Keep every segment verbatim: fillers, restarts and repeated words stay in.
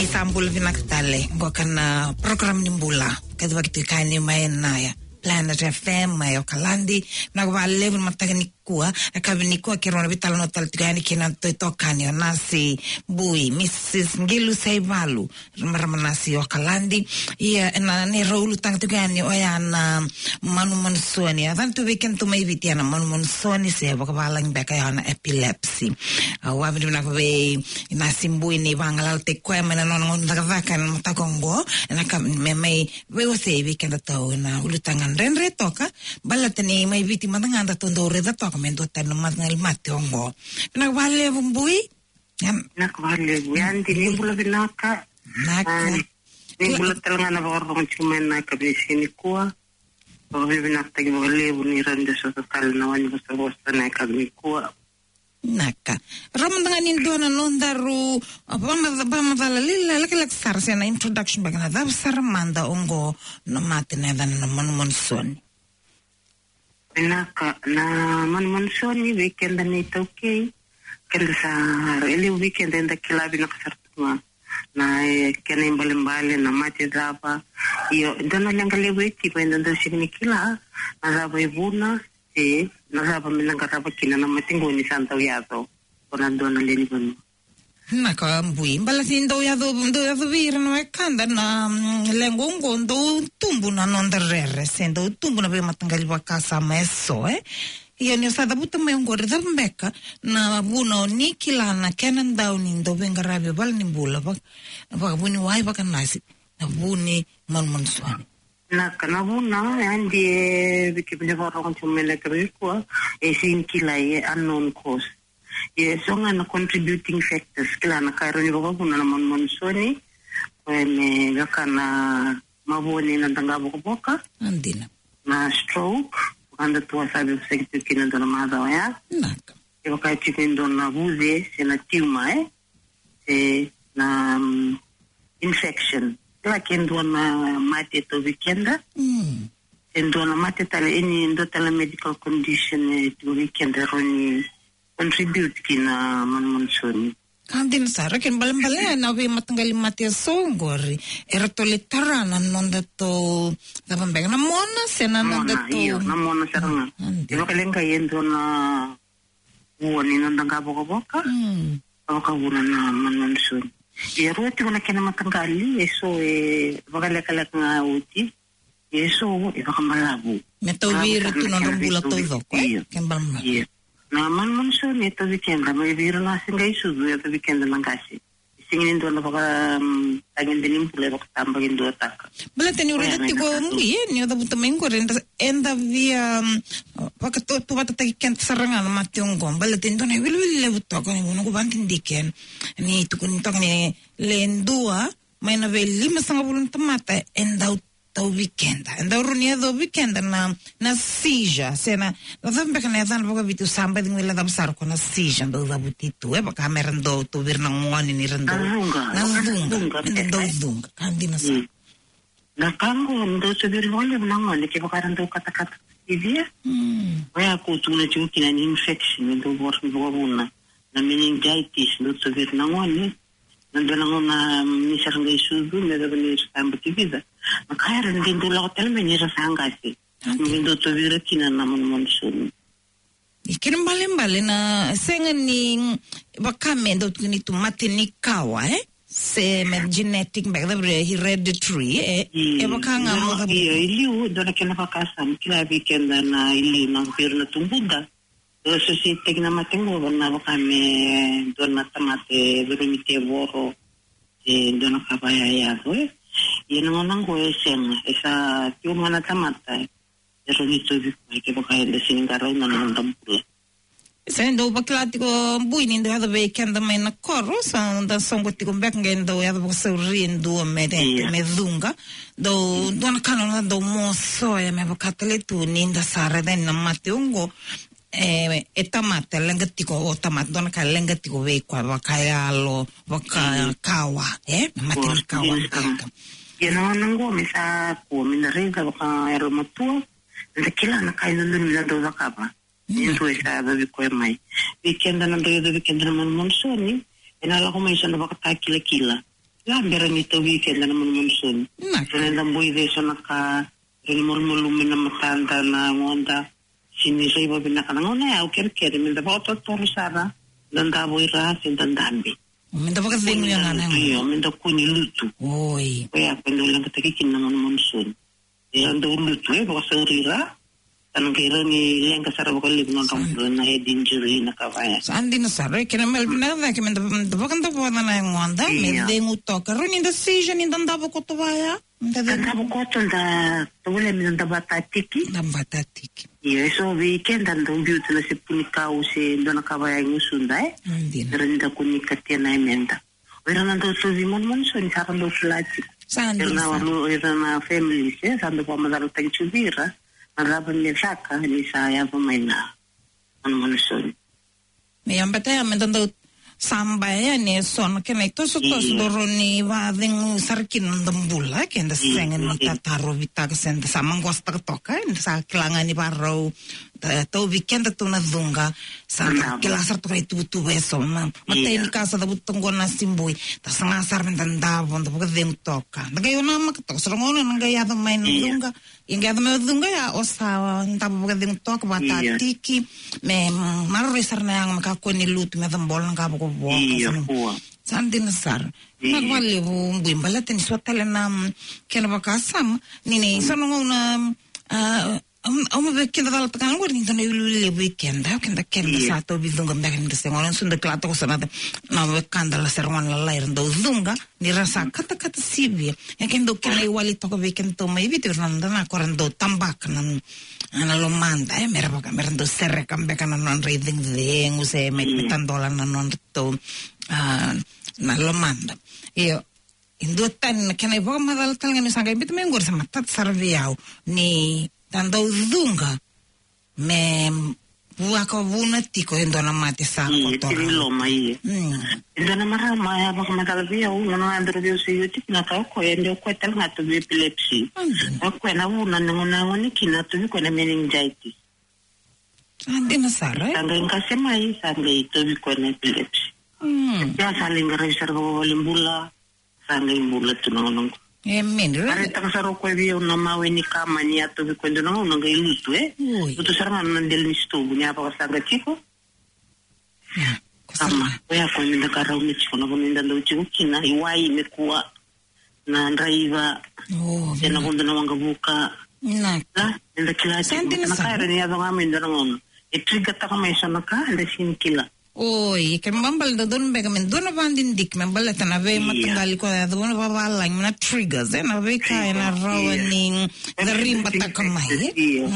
ni sambul vinaktale ngokana program ni mbula kadwa kitu kani maenaya Planet F M mayo kalandi na wale matagani kuwa akabini kuwa kirona vitalo no taltigani kina tokani nasi bui Missus Ngilu Saivalu ramanasi okalandi ia na ne rolu tangtigani oya na manu mansoni adantu weekend to maybe tiana manu mansoni se bakabalang beka yana epilepsy wabi na we nasi bui ni bangala te kwa mena no ndakavaka na matakongo na kam me we wase weekend to na ulutangan renre toka balatani may viti matanganda tondo reda toka mendo tano matngal mationgo na wale bumbui na wale yan dini bula binaka naka ni bula talanga na borong chumen na kabisini kuwa bobi binaka gi wale buni rande so tal na wani basta bosta na kabni kuwa naka ramandanga nindona nondaru bama bama vala lila lakilak sarse na introduction bagana dab saramanda ongo no matene dan no manmonsoni naka na manmonsoni weekend ni toke kenda sa really weekend enda kilabi na kasartuma na kena imbalimbali na mate zaba iyo dona lengale weti penda ndo shikini kila na zaba ibuna eh nazaba minangaraba kina na matingoni santa yazo ona dona leni bano naka mbui mbala sindo yazo ndo yazo vira no ekanda na lengo ngondo tumbu na nondarere sendo tumbu na be matangali bakasa meso eh iyo ni sada buta me ngore da mbeka na buno ni kilana kenan down ndo bengarabe bal ni bula bak bak buni wai bak nasi na buni man man swani na kanabuna andi bikibne vorong chumele krikwa e sin kilai unknown cause e songa na contributing factors kila na kaironi baba kuna na monsoni wene yakana maboni na ndangabo kuboka andina na stroke anda tua sabe sekti kina ndo na madha ya naka e waka chikindo na buze sena tumor eh e na um, infection la kendo na mate to weekenda mm endo na mate tale any ndo tale medical condition to weekend roni contribute kina manmonsoni kandin sara ken balam balam na we matangali mate songori era to letarana nonda to daban bega na mona sena nonda to iyo na mona saranga ino kalenga yendo na uoni nonda ngabo boka mm ka una na manmonsoni e roti una kena matangali eso e vagalekala nga uti eso e vakamalabu meto vir tu non rombula to doko ken balam na manmonsoni to weekend ma vira na singa isu to weekend mangasi singin ndo na baka tagin dinim pule baka tambagin do taka bala teni ure tigo mui ni da buta mengo renda enda via baka to to bata tagi kent saranga na mationgo bala teni ndo ne wil wil le buta ko ni ko bantin diken ni tu kun to ni lendua mai na veli masanga bulun tamata enda to weekend enda runia do weekend na na sija sena da zambe kana dan baka vitu samba ding wela da sar ko na sija do da butitu e baka merendo to virna ngoni ni rendo na dunga ndo dunga kandina sa na kango ndo so vir wole na ngoni ke baka rendo kata kata ivia mm waya ko tuna chuki na infection ndo bor bobuna na meningitis ndo so vir na ngoni ndo na ngona misaranga isuzu ndo bani samba tiviza makaya ndo la hotel menira sangasi ndo to vir kina na monson ikirin bale bale na senga ni bakamendo tuni tu matini kawa eh se me genetic back the hereditary eh e bakanga mo da iyo iliu dona kena pakasa kila weekend na ili na pirna tumbuda so si tegna matengo na bakame dona tamate vermite boro e dona kabaya ya eh yeno nango esena esa tiu mana tamata eso ni to ke bakaya de singaro na ndambula sendo baklatiko buini ndo hada weekend mai na koro sa da songo tiko back ngendo ya ba so rindo mede medunga do dona kana do moso ya me bakatele tu ninda sare den na mationgo eh etamate lengatiko o tamate dona ka lengatiko we kwa bakayalo baka kawa eh matini kawa yeno nango misa ko minarega baka ero matua ndekila na kaino ndo ndo zakaba Nito esa babi ko mai. Weekend na ndo weekend na monsoni, ena la ko mai sana baka kila kila. La beranito weekend na naman monsoon. Kaya lamboy de sa naka rinmulmulumin na matanda na ngonda sinisay ba binakanangona ya ukir-kir minda ba otot toro sara danda boy ra sindandambi. Minda ba kasi mo yan na Iyo, minda kuni luto. Oy. Kaya pendo lang katakikin naman monsoon. Yan daw luto eh, baka sa urira. Anong kira ni Leng kasarap ko libo ng kampulo na head injury na kawaya. Saan din na saray? Kaya naman na na kaya dapat kang tapo na na yung wanda. May dengu to. Karoon yung decision yung dandabo ko to baya. Dandabo ko to da tawala mi dandaba tatiki. Dandaba tatiki. Iya, so weekend dandong beauty na si punikaw si doon na kawaya yung sunday. Pero hindi ako ni katia na emenda. Wala na daw to di mon monsoon. Saan daw sulati. Saan din sa? Wala na families eh. Saan daw pa madarutang chubira. Malaban niya saka, hindi saya pa may na ang monsoon. May ang batay, may tanda sambaya ni son, kaya ito so tos doro ni wading sarkin ng dambula, kaya nda sengan ni tataro vita kasi nda samang guasta katoka, nda sa kilangan ni baro, to weekend to na dunga, sa kilasar to kay tutu beso, matay ni kasa da butong na simboy, tas ngasar ng dandavon, da pagka ding toka. Nagayo na makatok, sa rongono nang gayado may dunga, yung gayado may dunga ya, o sa ntapo pagka ding toka, bata tiki, may marorisar na yung makakuni luto, may dambol ng kabo ko Iya, kuwa. Saan din nasar? Nagwali ko, buwing balatan, iswatala na kinabakasam, nini, sa nung na, ang mabakit na talaga ka, nung rin ito na iluli weekend, ha, kanda kenda sa ato, bidunga, mbakin kasi, ngon, sunda klato ko sa natin, na mabakanda la serwan la layran daw, dunga, nirasa, kata-kata sibi, yan kendo kina iwali to ko weekend to, may video randa na, koran daw, tambak, nan, ana lomanda eh mera baka merando serre kambe kana non reading ding use me metandola na non to ah na lomanda io indo tan kana ibo madal tal ngani sanga bit me ngor sama tat sarviao ni tando dunga me buaka buna tiko indo na mate sa ko to lo mai indo na mara mai baka madal via uno andro dio si yuti na ka ko endo ko tal ngato bi epilepsy ko na una na una ni kinato ko na meningitis andi na sara tanga kasi mai sanga ito bi ko na epilepsy ya saling register ko limbula sanga imbula tunong eh menro are tanga saro ko bi una mawe ni kama ni ato bi ko ndo no nga iluto eh buto sarma na del misto bunya pa sanga chiko ya ama ya ko ni ndakara uni chiko na kuninda ndo chiko kina iwai imekuwa na ndaiva oh tena kundo na wanga buka na la nda kila senti na sa kaya ni ado ngame ndo ngom e trigger ta kama isa naka nda sin kila Oy, que mambal da don bega men dona bandin dik mambal ta na ve matangali ko da dona baba la na triggers eh na ve ka na rawani da rimba ta kamai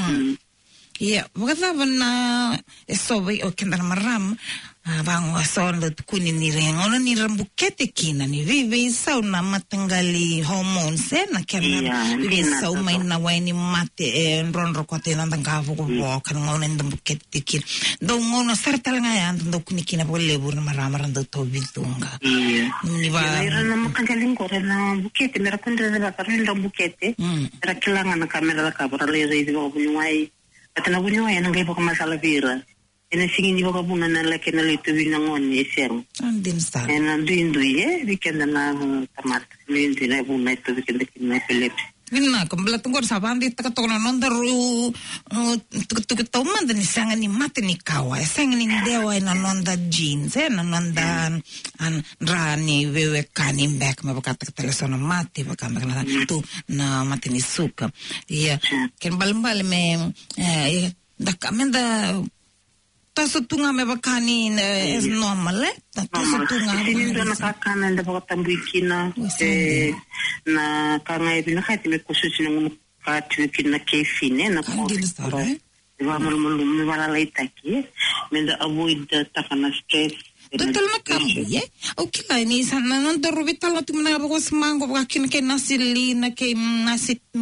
iya bugata bana eso ve o kenda maram bang wason da kuni ni rengono ni rambukete kina ni vive sau na matangali hormones eh na kena vive sau mai na waini mate e ronro ko te nanda ngavo ko bo kan ngone ndambukete kin do ngono sartal nga ya ndo kuni kina bo lebur na marama ndo to bitunga iya ni ba era na matangali ko na bukete mera kundra da ka ndo bukete era kilanga na kamera da ka bora le re do bunyai atana bunyai na ngai bo ka masala vira ena singin di baka buna na laki na lito binangon iseng. Andin sa. Ena duin dui eh, weekend na tamat. Duin dui na buna ito weekend na epilepsy. Gina, kung tungkol sa bandi takatok na nondaru tuktok man ni sanga ni mate ni kawa. Sanga ni dewa na nonda jeans eh na nonda an rani wewe kani back me bakata telesona mate baka na tu na mate ni suka. Iya, ken balmbal me eh dakamenda taso tunga me bakani is normal eh taso tunga sini ndo nakakana nda bakatambuikina eh na kanga ibina khati me kususi na kati kina kefine na ko wa mulmul me wala laitaki menda avoid takana stress Total na kamu ye okay la ni sana non to rubital no tumna ba ko smango ba kin ke nasili na ke nasit misis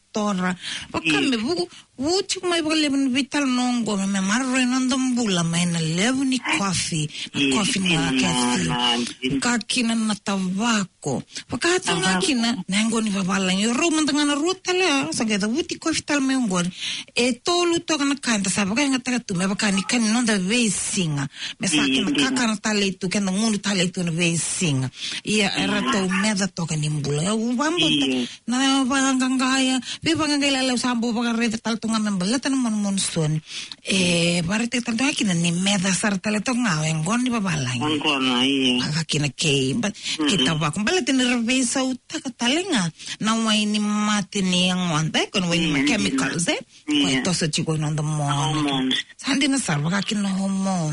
doktora. Bakame bu Wuti mai baleven vital nongo me marre nandambula mai na levni coffee, coffee na cafe. Kakina na tabako. Pakata ngakina nango ni babala yo roma tanga na rutala sa geda wuti coffee tal me ngor. E tolu to kana kanta sa baka ngata tu me baka ni kan nonda vesinga. Me sa kana kaka na tale tu kana ngulu tale tu na vesinga. Ia era to meda to kana nimbula. Wambo na bangangaya, be bangangaya la sambo baka rede tal nga membelata naman monson eh barite tanto akina ni meda sartale to nga engon ni babalay engon ay akina kay but kita ba kung balate ni revisa uta katalenga na way ni mate ni ang wanda kon way ni chemicals eh ko ito sa chigo non the mon sandi na sarwa akina hormones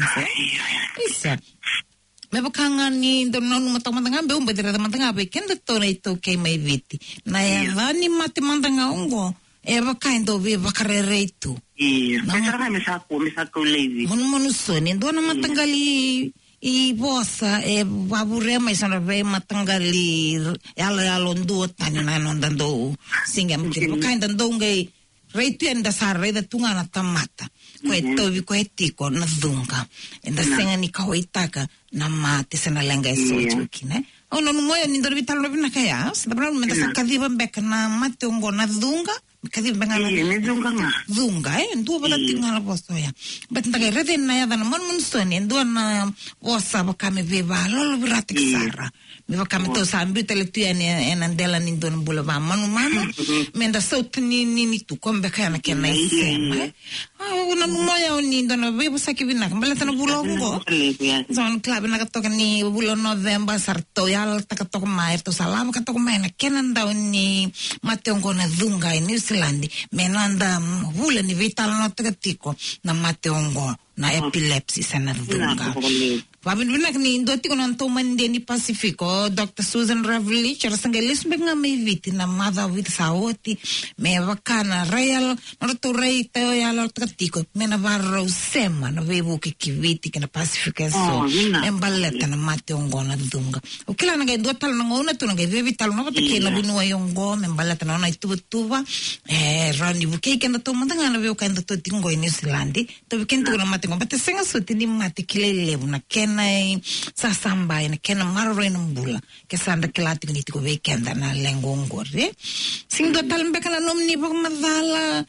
isa me bakanga ni do no matang-matang be umbe dira matang be ken to na ito kay may viti na ya ni mate matang ongo Eva kaindo vi bakarere itu. Iya. Mesara kami saku, misaku levi. Monu monu soni, dona matanggali i bosa e babure mai sana ve matanggali ala ala ndo tani na ndando singa mkiri kaindo ndongai reitu enda sarre da tunga na tamata. Ko etovi ko etiko na dunga. Enda senga ni kawaitaka na mate sana lenga esoju kine. Ono no moya ni dorbi talo bina kaya. Sa dabra menda sa kadiva bek na mate ongo na dunga. Kasi bengala ni dunga nga dunga eh ndu bala tingala bosoya but ndaga rede na ya na mon mon soni ndu na osa bakame beba lolo birate kisara me bakame to sambi tele tu ene enandela ni don bula ba manu mama menda sauti ni ni tu kombe kana kana isema ah una moya ni don beba sakibina mbala tana bulongo zon club na katoka ni bulo november sarto ya takatok mai to salama katok mai na kenanda ni matongo na dunga ni Landi menanda vula ni vital no tiko na mateongo na epilepsy sana dunga. Wabin binak ni indoti ko nang tuman din ni Pacifico, Doctor Susan Ravili, chara sangelis nga may viti na mother with saoti, may wakana real, naruto rey teo yalo tiko, may navarro sema na vebu kikiviti kina Pacifico so, embaleta na mateongo na dunga. Ukila nagay dotal nang una tu nagay vital no pati kina bunua yung go, embaleta na na ituba, eh rani buke kina tuman nga na veu kanda to tingo in New Zealand, to bikin tu na matingo, pati senga suti ni mati kilelebu na ken Nay sasambay na kena marre ng bula kesanda kilati niti ko weekend na lengong gore sing do talambe kana nomni bag madala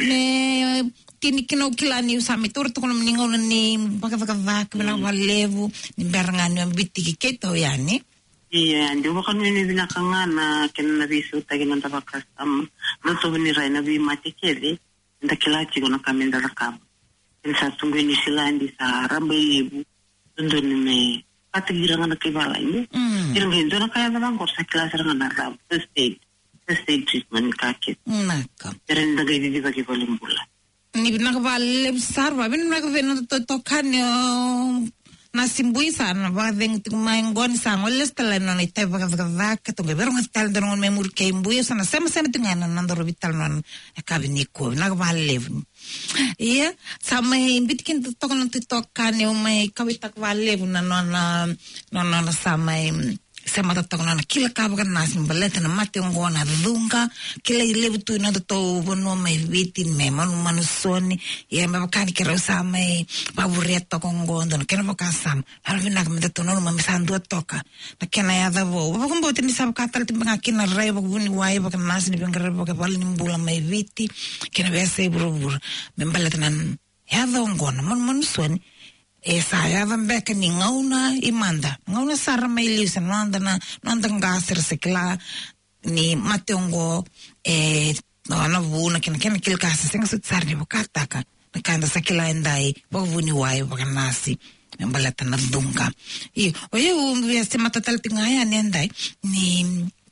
ne tinikino kilani usami turto kono ningaw na ni bagavagavak na walevu ni berangan yung bitiki keto yani iya ndi wakan ni binakanga na kena riso tagi ng tabakas am nanto ni ray na bi matikeli nda kilati ko na kami ndarakam sa tunggu ni silandi sa rambebu Dondon me katigirangan na kibala ini. Irang hindi na kaya naman ko sa klase nga na rab. First aid. First aid treatment kakit. Naka. Pero hindi na gaya di ba kibalimbula. Ni nakabali sarva. Bin nakabali na totokan yung nasimbuy sana. Bakit yung mainggon sa ngoles tala na itay bagavagavak. Katong pero nga tala doon may murkay imbuy. Sana sama-sama ito nga na nandaro vital na nakabini ko. Nakabali. Iya, sama imbitkin tutok ng tutokan yung may kawitak wale na no na no na sama sama tutok na kila kabagan nasin baleta na mate yung gona dunga kila ilebu tu na to bono may bitin me manu manusoni iya may bakani kira sama pabureto kong gondo na kena bakasam haru na kami to no mamisandu toka na kena ya davo bakong bote ni sab katal timbang akin na ray bakuni wai bakan nasin ibang garab bakapal ni mbula may biti kena bese burubur membalata nan ya dong gona man manusoni e saya van beka ni ngauna imanda ngauna sara mai lisa nanda na nanda ngaser sekla ni matongo e no na vuna kina kina kil kasa senga sutsar ni bukata ka nakanda sakila endai bovuni wai bakanasi membalata na dunga i oye um se matatal tingaya ni endai ni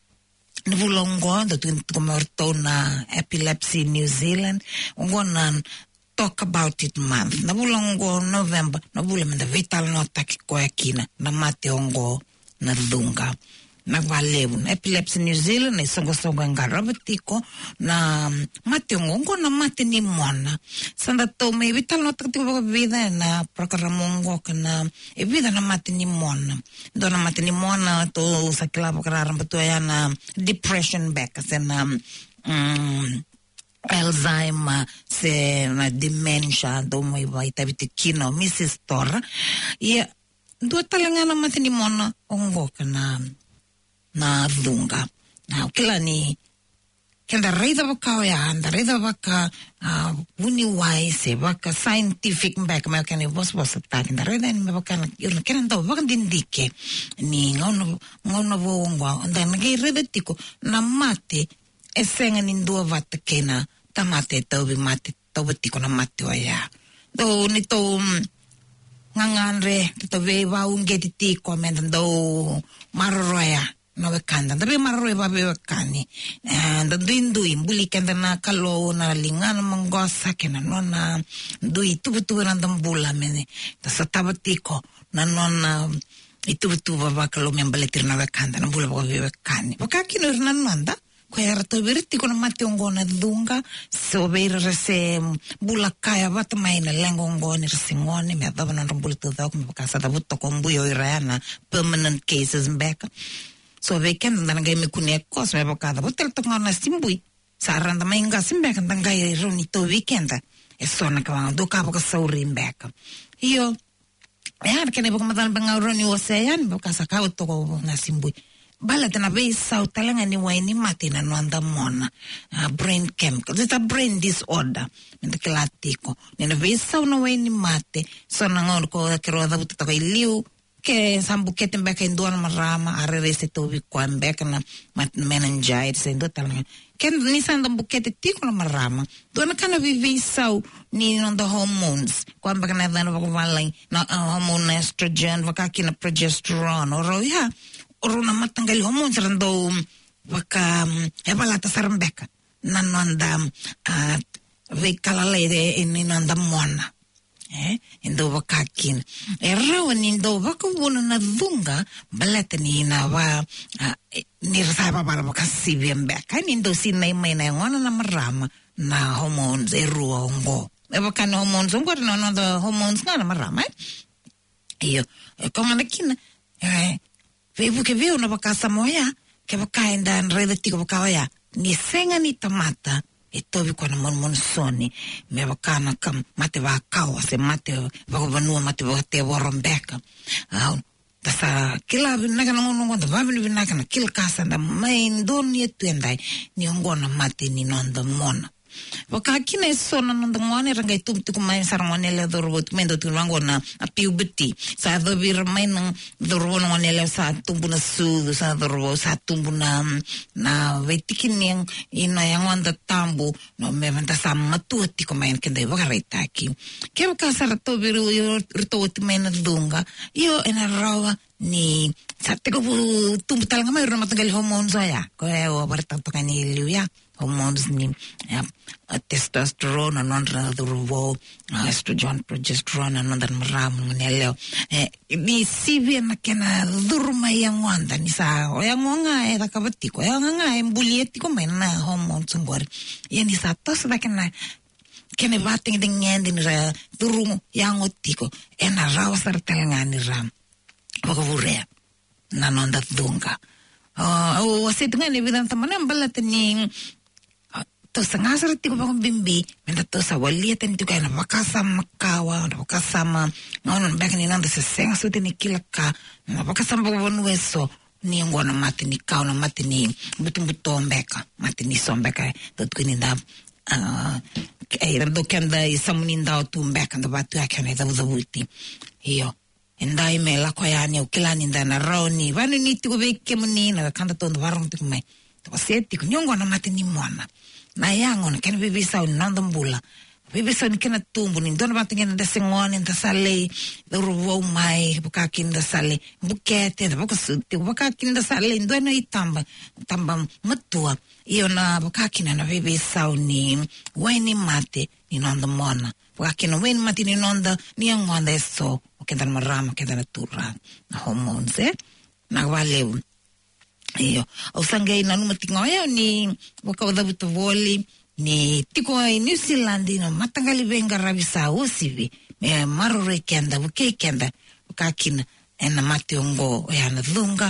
Nvulongo da tu kumorto na epilepsy New Zealand ungonan talk about it month na bulongo November na bulamenda vital no takiko yakina na mate ongo na dunga na valevu na epilepsy New Zealand na songo songo ngarabatiko na mate ongo na mate ni mona sanda to me vital no takiko vida na programongo kana e vida na mate ni mona do na mate ni mona to sakila programto ya na depression back sana um Alzheimer, se na dementia, do mai vai tabiti kino, Missus Tora. Ia, dua talangana matini mona ongo kana na dunga. Na kila ni kenda reida waka ya, anda reida waka uh, uni wai se waka scientific back me kani bos bos ta kenda reida ni me waka na yun kena ndo waka dindike ni ngono ngono wongo anda ngai reida tiko na mate esenga ni ndo vata kena tamate tobi mate tobi tiko na mate ya do ni to ngangandre to ve wa unge tiko me ndo marroya no bekanda tapi marroe babe bekani and dindu imbuli kanda na kalo na lingana mangosa kena nona dui tubu tubu na dambula mene ta satabatiko na nona itu tu baba kalo membaletir na bekanda na bula babe bekani bakaki no na nanda ko era to verti con mate ongona dunga so ver se bula kaya bat mai na lengo ngoni singone me dava na bula to da ko bakasa da butto con buio irana permanent cases back. So weekend dan ngai me kune kos me bokada botel to ngona simbui saranda mainga simbe kan ngai roni to weekend e sona ka do ka boka sauri mbeka io e har kene boka madan banga roni osean boka saka to ko na simbui bala tana be sau talanga ni waini matina no anda mona uh, brain chemical it's a brain disorder nda kelatiko nena be sau no waini mate sona ngor ko ke roda buta to liu ke sambukete mbeka induana marama arere se tobi kwa mbeka na meningitis endo talanga ken ni sanda bukete tiko na marama dona kana vivi sau ni on the hormones kwa mbeka na dana bako valai na uh, hormone estrogen wakaki na progesterone oro ya oro na matangali hormones rando waka um, ebalata sarambeka na nanda uh, vekala lede in nanda mona eh endo wakakin erro ni ndo wakuna na dunga balata ni na wa uh, ni rasaba para wakasi biembeka ni ndo sinai mai na ngona na marama na hormones erro ngo e wakana hormones ngo no no the hormones na marama io como nakina eh vevo che veo na wakasa moya ke wakaenda nrede tiko wakaya ni senga ni tamata e tobi kona mon mon soni me wakana kam mate wa kao se mate wa vanua mate wa te worombeka au tasa kila binaka na ngono ngondo babi binaka na kila kasa na main doni etu endai ni ngona mate ni nonda mona wakakina sona nonda ngone ranga itu tu mai sarmone le dorobot mendo tu ngona a puberty sa do bir main dorobot ngone le sa tumbuna su sa dorobo sa tumbuna na vetikin ina yang wanda tambu no me vanta samma tutti come in che devo garretta qui che casa to biru to men dunga io ena rawa ni satte ko tumbu talanga mai roma tangal hormones ya ko e o barta to kanilio ya hormones ni ya testosterone non radurvo estrogen progesterone non dan maram nelo eh ni sivia na kena durma yang wanda ni sa o yang nga e da kabati ko yang nga e bulieti ko men na hormones ngor ya ni sa tos da kena kene bating dengan din ra duru yang otiko e na rawa sar talangani ram Poko vurrea na nonda dunga o o se tunga ne vidan tamana balata ni to sangasar tiko poko bimbi menda to sa walia ten tuka na wakasa makawa na wakasa ma ngono mbeka ni nanda se senga so tini kilaka na wakasa poko nueso ni ngona mati ni kau na mati ni butung buto mbeka mati ni sombeka to tukini da eh rando kenda isamuninda tu mbeka ndo batu akane da uzabuti iyo endai me la koyani o kilani ndana roni vanu ni tiko veke munina kanda tondo varong tiko mai to seti ko nyongo na mate ni mwana na yango na ken bibi sa nando mbula bibi sa ni ken tumbu ni dona mate ken da sengoni nda sale do ruvo mai buka kin da sale bukete da buka suti buka kin da sale ndona itamba tamba matua io na buka kin na bibi sa ni weni mate ni nando mwana buka kin weni mate ni nonda ni yango anda so che dal marama che dalla turra na hormones eh na vale io o sangue na numa tingoya ni boka da buto voli ni tiko in New Zealand no matangali venga rabisa osivi me marore kenda buke kenda bukakin en mationgo ya na dunga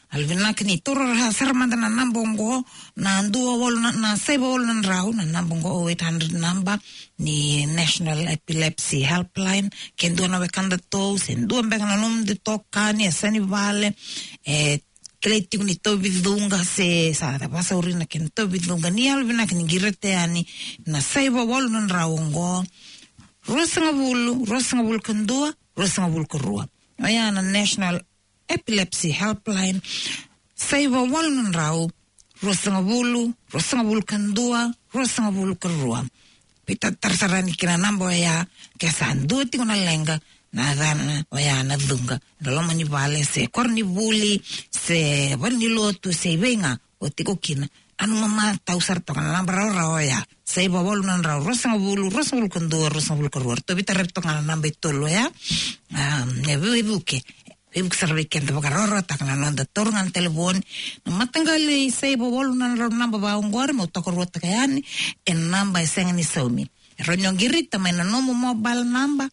alvinak ni toro raha saramanda na nambongo na ndua wol na, na seba wol na rau na nambongo oh eight hundred number ni National Epilepsy Helpline kendo na wekanda to sendua mbeka na num de tokani asani vale eh Kleti kuni to vidunga se sa da pasa urina ken to vidunga ni alvina ken girete ani na seba wol na raungo rosanga bulu rosanga bulu kandua rosanga bulu korua aya na National Epilepsy Helpline seba wol na rau rosanga bulu rosanga bulu kandua rosanga bulu korua pita tarsarani kina nambo ya kesandu ti kuna lenga na dana oya na dunga ndaloma ni vale se korni buli se vani lotu se venga o tiko kina anu mama tausar to kana nambra ora oya se bobol nan ra rosa bulu rosa bulu kondo rosa bulu koror to bita repto kana nambe tolo ya um ne vi buke vi buk sarve kenda bagarora ta kana nanda torngan telefon matangali se bobol nan ra namba ba ngor mo to korota kayani en namba esengni somi ronyongirita mena nomo mobile number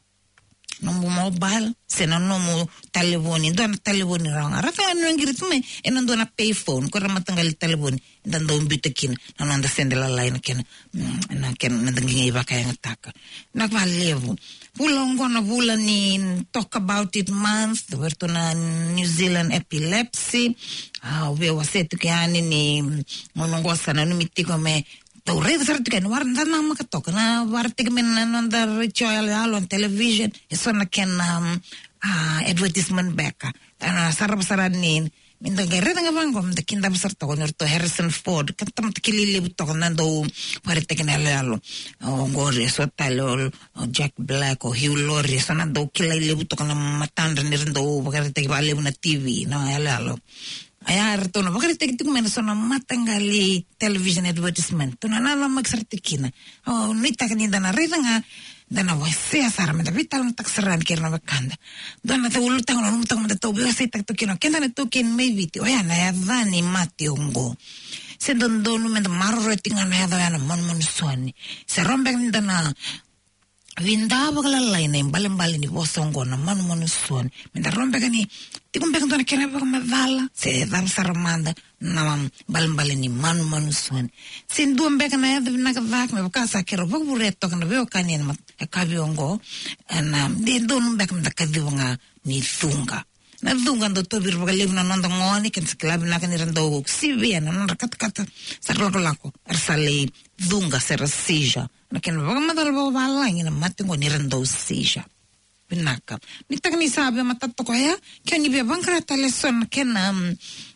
nomu mobile sena nomu telefoni dona telefoni ranga rata nangiri tume ena dona payphone ko ramatangal telefoni dan do mbitakin nananda sendela line ken na ken nandangi ba kaya ngataka nakvalevu bulongo na bula ni talk about it month werto na New Zealand Epilepsy ah we wasetu kiani ni monongosa na numitiko me Taure sarti kan war na nama katok na war tigmen na nanda richoy on television iso na ken um, uh, advertisement beka na sarap saranin minda gere nga bangom de kinda besar to norto Harrison Ford katam tikilili buto nando war tignen lalo o gore so talo Jack Black o Hugh Laurie so nando kilili buto kana matanda nirndo bagare tigale na T V no lalo Ayar to na bakit tigtig men so na matangali television advertisement to na nala magsartikina oh nita kanina na rida nga dana wase asar men vital na taksaran kirna bakanda dana ta ulutang na ulutang men to biasa tak to kino kenda na to kin may viti oya na yadani mati ongo sendon donu men maro rating na yadana mon mon suani se rombek dana Vinda bagala lain em balam balini bosongo na manu manu suan minta rompe kani tikum pek dona kena bag madala se dam saramanda na balam balini manu manu suan sin duam bek na yad na kavak me bakasa kero bag bureto kana veo kani na kabiongo na de don bek na kadionga ni thunga na thunga ndo to bir bagale na nanda ngoni ken sklab na kani rando sivia na nanda kat kat sarlo lako arsale thunga serasija na ken baga madal baga balang ina matingo ni rando sija pinaka nitak ni sabi matato ko ya ken ni be bankra taleson ken um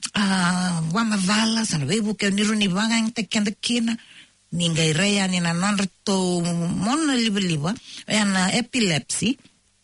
ah wa mavala san webu ken ni runi bangang te ken de kina ninga ireya ni na nonreto mon libeliba na epilepsy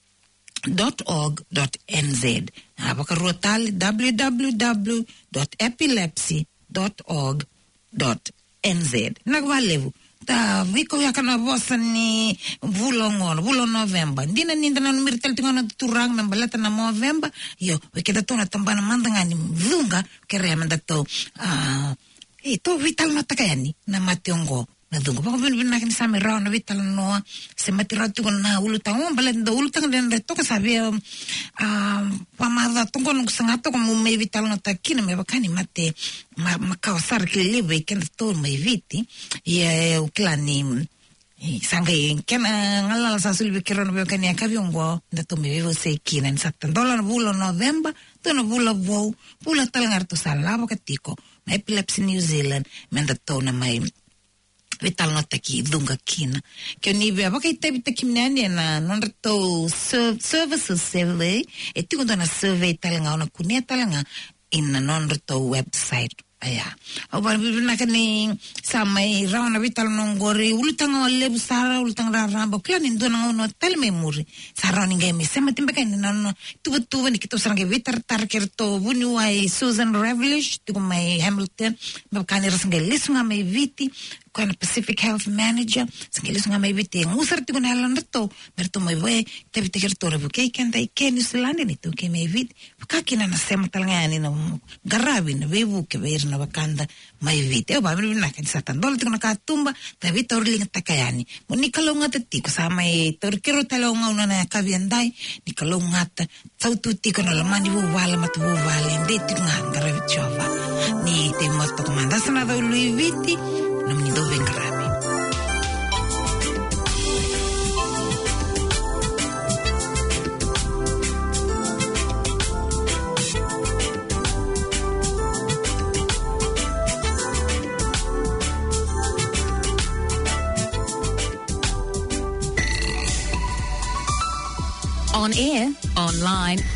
dot org dot n z abakarutal w w w dot epilepsy dot org dot n z nagvalevu ta viko yakana bosa ni vulongo vulo November ndina ninda na mirtel tingona turang membalata na November yo wekeda tona tambana mandanga ni vunga kere manda to ah ito vital na takayani na mationgo na dungo bako bin bin nakin sa miraw na vital no se matiratu na ulutang mo balan do ulutang den reto ka sabi ah pamada tungo nung sangato kung may vital na takin may bakani mate makawasar kilibay ken to may viti ya uklani sangay ken ngalal sa sulbi kiron be kanya kabiongo dato may vivo se kinan sa dolar bulo November to no bulo bo bulo talangar to salabo katiko na Epilepsy New Zealand menda to na may vital no taki dunga kina ke ni be bakay tabi takimnani na nonreto services survey eti kundo na survey talanga ona kunia talanga in nonreto website aya obar bibina kani samay rauna vital nongori ulutang lebu sara ulutang raramba plan indona ono tal memori sara ninga mi sema timbe kan no tuba tuba ni kito sarang vitar tarkerto buni wai Susan Revelish tu mai Hamilton bakani rasanga lisunga mai viti ko na Pacific Health Manager singili sunga mai viti ngusar ti kuna lan reto merto mai we te viti kerto rebu ke kan dai ke New Zealand ni to ke mai viti ka kina na sema talngani na garabi na vevu ke ver na bakanda mai viti o ba mi na kan satan dol ti kuna ka tumba te viti orling takayani mo ni kalonga te ti ko sa mai tor kero talonga una na ka viandai ni kalonga ta tau tu ti ko na lamani vu wala matu vu wala ndi ti nga garabi chova ni te mo to manda sana do lui viti no mi do ben garabi. On air, online